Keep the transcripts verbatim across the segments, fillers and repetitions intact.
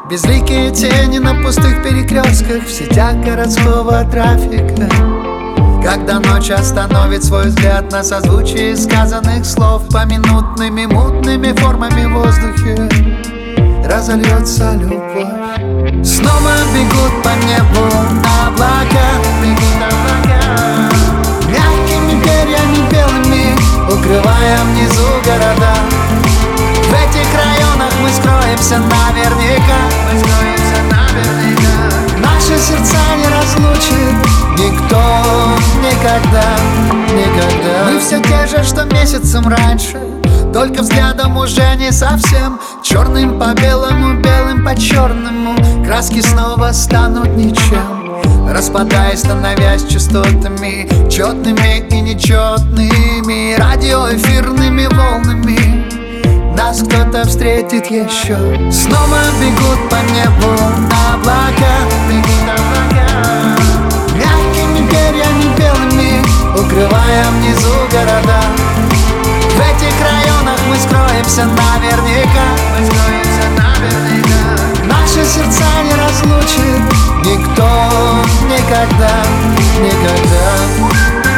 Безликие тени на пустых перекрестках в сетях городского трафика. Когда ночь остановит свой взгляд на созвучие сказанных слов, поминутными мутными формами в воздухе разольется любовь. Снова бегут по небу облака, бегут облака, мягкими перьями белыми, укрывая внизу города. В этих районах мы скроемся наверняка, мы скроемся наверняка. Наши сердца не разлучит никто никогда, никогда. Мы все те же, что месяцем раньше, только взглядом уже не совсем. Черным по белому, белым по черному, краски снова станут ничем, распадаясь, становясь частотами, четными и нечетными, радиоэфирными волнами. Нас кто-то встретит еще. Снова бегут по небу облака, бегут облака, мягкими перьями белыми, укрывая внизу города. В этих районах мы скроемся наверняка, мы скроемся наверняка. Наши сердца не разлучит никто никогда, никогда.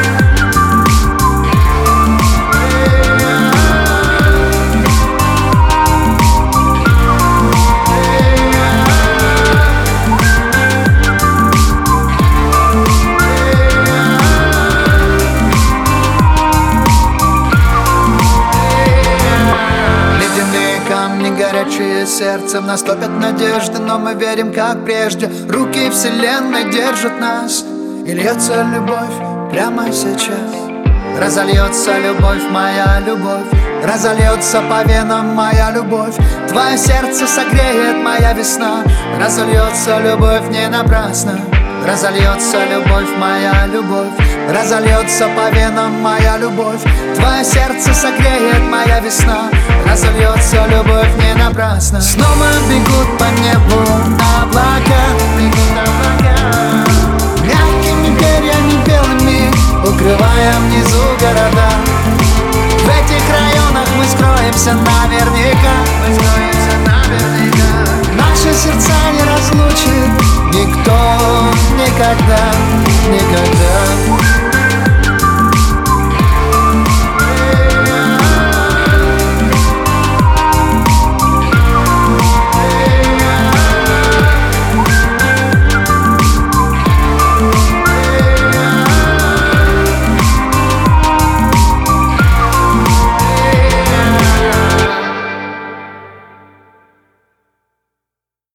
Горячее сердцем наступят надежды, но мы верим, как прежде. Руки вселенной держат нас, и льется любовь прямо сейчас. Разольется любовь, моя любовь, разольется по венам моя любовь. Твое сердце согреет моя весна, разольется любовь не напрасно. Разольется любовь, моя любовь, разольется по венам моя любовь. Твое сердце согреет моя весна, разольется любовь не напрасно. Снова бегут по небу облака, бегут облака, мягкими перьями белыми, укрывая внизу города. В этих районах мы скроемся наверняка, мы скроемся наверняка. Наши сердца не разлучит никто никогда, никогда.